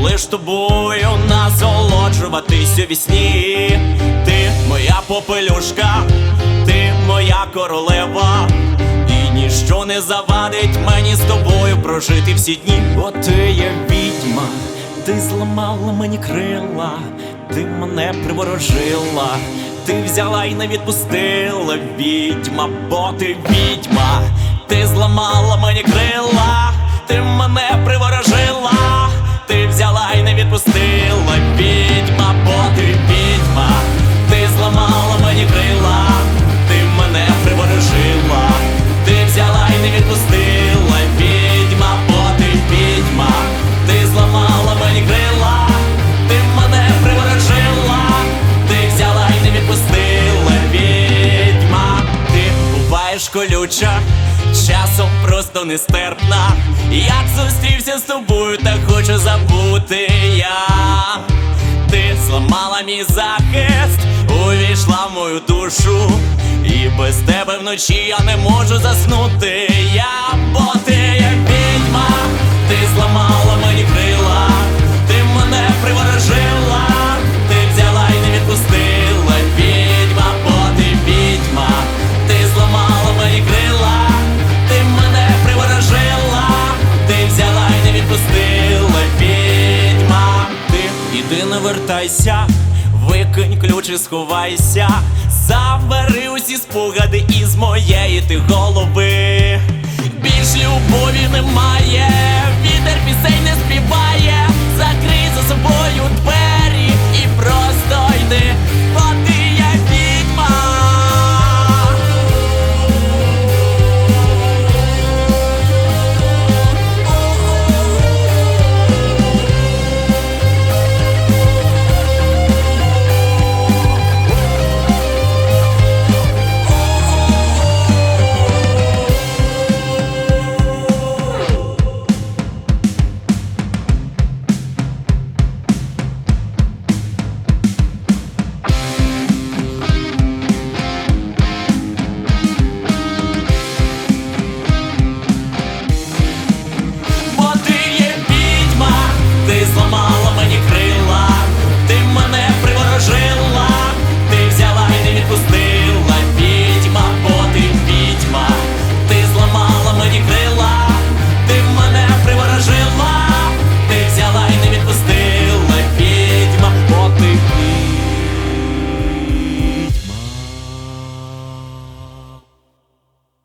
лиш тобою насолоджуватись у вісні. Ти моя попелюшка, ти моя королева, і ніщо не завадить мені з тобою прожити всі дні. Бо ти є відьма, ти зламала мені крила, ти мене приворожила, ти взяла і не відпустила, відьма, бо ти відьма. Ти зламала мені крила, ти мене приворожила, ти взяла і не відпустила, відьма, бо ти відьма. Ти зламала мені крила, ти мене приворожила, ти взяла і не відпустила, відьма, бо ти відьма. Ти зламала мені крила, ти мене приворожила, ти взяла і не відпустила, відьма. Ти буваєш колюча, часом просто нестерпна. Як зустрівся з тобою, так хочу забути я. Ти зламала мій захист, увійшла в мою душу, і без тебе вночі я не можу заснути я. Бо ти як відьма, ти зламала мені крила, ти мене приворожила, ти взяла і не відпустила, відьма, бо ти відьма. Ти зламала мені крила, ти мене приворожила, ти взяла і не відпустила, відьма. Ти іди не вертайся, викинь ключ і сховайся, забери усі спогади із моєї ти голови. Більш любові немає, вітер пісень не співає,